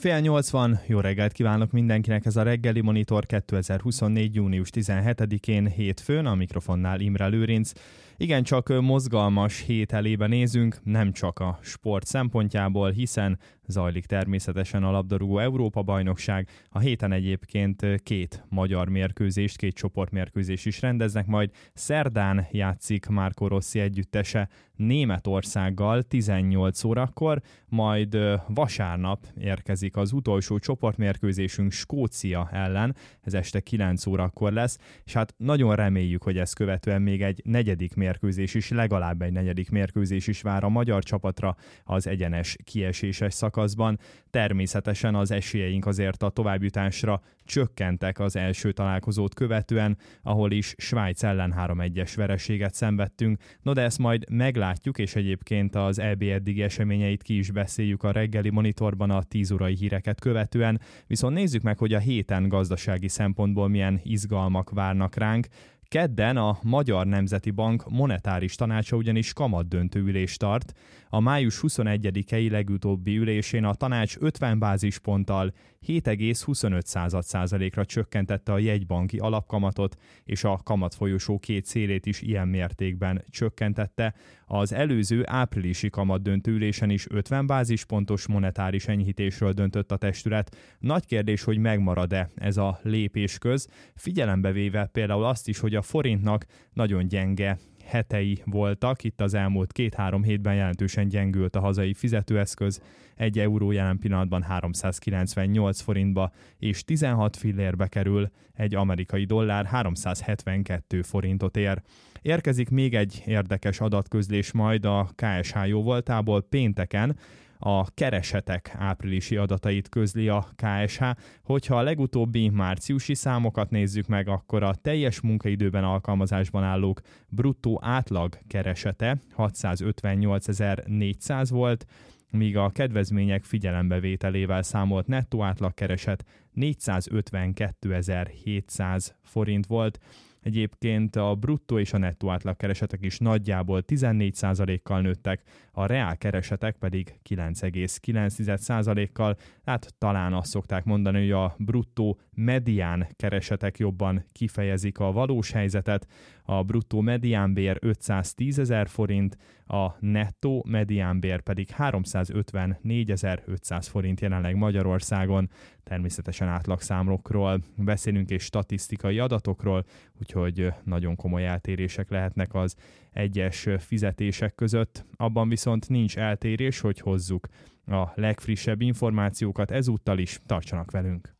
7:30 van, jó reggelt kívánok mindenkinek, ez a reggeli Monitor 2024. június 17-én hétfőn, a mikrofonnál Imre Lőrinc. Igen, csak mozgalmas hét elébe nézünk, nem csak a sport szempontjából, hiszen zajlik természetesen a labdarúgó Európa-bajnokság. A héten egyébként két magyar mérkőzést, két csoportmérkőzést is rendeznek, majd szerdán játszik Marco Rossi együttese Németországgal 18 órakor, majd vasárnap érkezik az utolsó csoportmérkőzésünk Skócia ellen, ez este 9 órakor lesz, és hát nagyon reméljük, hogy ezt követően még egy negyedik mérkőzés is, legalább egy negyedik mérkőzés is vár a magyar csapatra az egyenes kieséses szakaszban. Természetesen az esélyeink azért a továbbjutásra csökkentek az első találkozót követően, ahol is Svájc ellen 3-1-es vereséget szenvedtünk. No, de ezt majd meglátjuk, és egyébként az EB eddigi eseményeit ki is beszéljük a reggeli Monitorban a 10 órai híreket követően, viszont nézzük meg, hogy a héten gazdasági szempontból milyen izgalmak várnak ránk. Kedden a Magyar Nemzeti Bank monetáris tanácsa ugyanis kamatdöntő ülést tart. A május 21-i legutóbbi ülésén a tanács 50 bázisponttal 7,25%-ra csökkentette a jegybanki alapkamatot, és a kamatfolyosó két szélét is ilyen mértékben csökkentette. Az előző áprilisi kamatdöntő ülésen is 50 bázispontos monetáris enyhítésről döntött a testület. Nagy kérdés, hogy megmarad-e ez a lépésköz, figyelembe véve például azt is, hogy a forintnak nagyon gyenge hetei voltak, itt az elmúlt 2-3 hétben jelentősen gyengült a hazai fizetőeszköz, 1 euró jelen pillanatban 398 forintba és 16 fillérbe kerül, egy amerikai dollár 372 forintot ér. Érkezik még egy érdekes adatközlés majd a KSH jóvoltából pénteken. A keresetek áprilisi adatait közli a KSH. Hogyha a legutóbbi márciusi számokat nézzük meg, akkor a teljes munkaidőben alkalmazásban állók bruttó átlag keresete 658.400 volt, míg a kedvezmények figyelembevételével számolt nettó átlagkereset 452.700 forint volt. Egyébként a bruttó és a nettó átlagkeresetek is nagyjából 14%-kal nőttek, a reál keresetek pedig 9,9%-kal, hát talán azt szokták mondani, hogy a bruttó medián keresetek jobban kifejezik a valós helyzetet, a bruttó mediánbér 510.000 forint, a nettó mediánbér pedig 354.500 forint jelenleg Magyarországon. Természetesen átlagszámokról beszélünk és statisztikai adatokról, úgyhogy nagyon komoly eltérések lehetnek az egyes fizetések között. Abban viszont nincs eltérés, hogy hozzuk a legfrissebb információkat, ezúttal is tartsanak velünk.